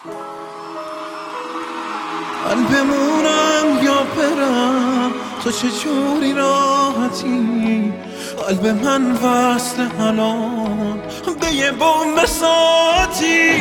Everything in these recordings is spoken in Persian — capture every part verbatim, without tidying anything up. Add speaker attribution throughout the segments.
Speaker 1: من بمونم یا برم، تو چه جوری راحتی؟ قلب من وصل الان به یه بمب ساعتی.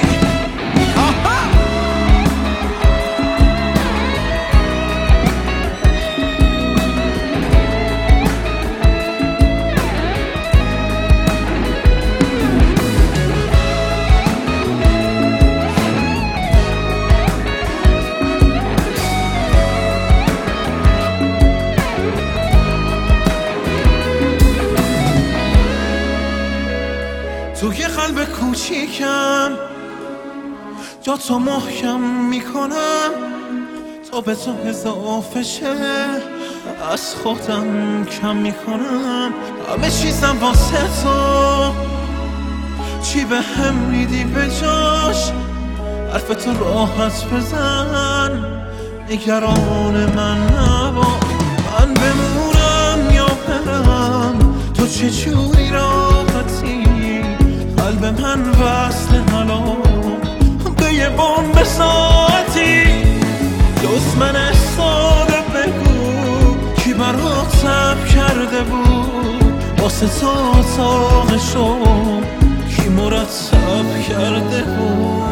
Speaker 1: تو یه قلب کوچیکم جا تو محکم میکنم تا به تو اضافه شه، از خودم کم میکنم همه چیزم واسه تو. چی به هم میدی به جاش؟ حرف تو راحت بزن، نگران من نبا. من بمونم یا برم، تو چه جوری راحتی؟ قلب من وصل الان به یه بمب ساعتی. جز من ساده بگو کی برات تب کرده بود واسه تو اتاقشو، کی مرتب کرده بود.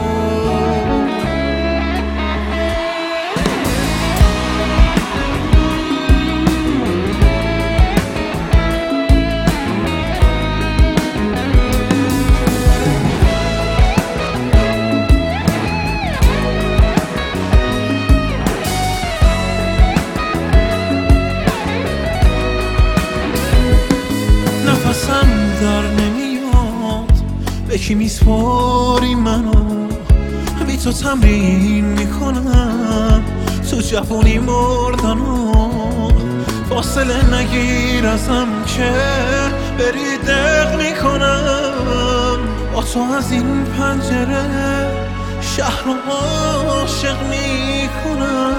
Speaker 1: نفسم در نمیاد، به کی میسپاری منو؟ بی تو تمرین میکنم تو جوونی مردنو. فاصله نگیر ازم که بری دق میکنم. با تو از این پنجره شهر رو عاشق میکنم.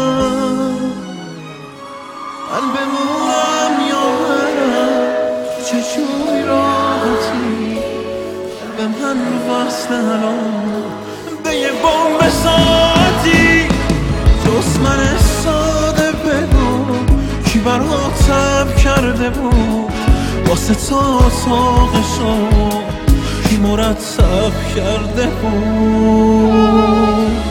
Speaker 1: من بمونم یا برم، چه جوری راحتی؟ به من وصل الان به یه بمب ساعتی. جز من ساده بگو کی برات تب کرده بود واسه تو اتاقشو، کی مرتب کرده بود.